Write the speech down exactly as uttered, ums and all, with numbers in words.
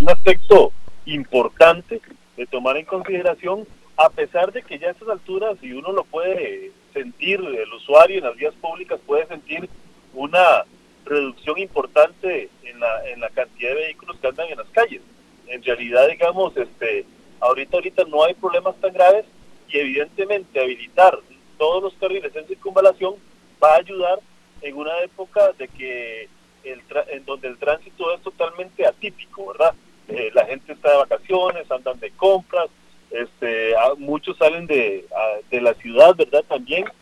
un aspecto importante de tomar en consideración, a pesar de que ya a estas alturas, y uno lo puede sentir, el usuario en las vías públicas puede sentir una reducción importante en la en la cantidad de vehículos que andan en las calles. En realidad, digamos, este ahorita ahorita no hay problemas tan graves, y evidentemente habilitar todos los carriles en circunvalación va a ayudar en una época de que el en donde el tránsito es totalmente atípico, ¿verdad? Eh, la gente está de vacaciones, andan de compras, este, a, muchos salen de, a, de la ciudad, ¿verdad? También,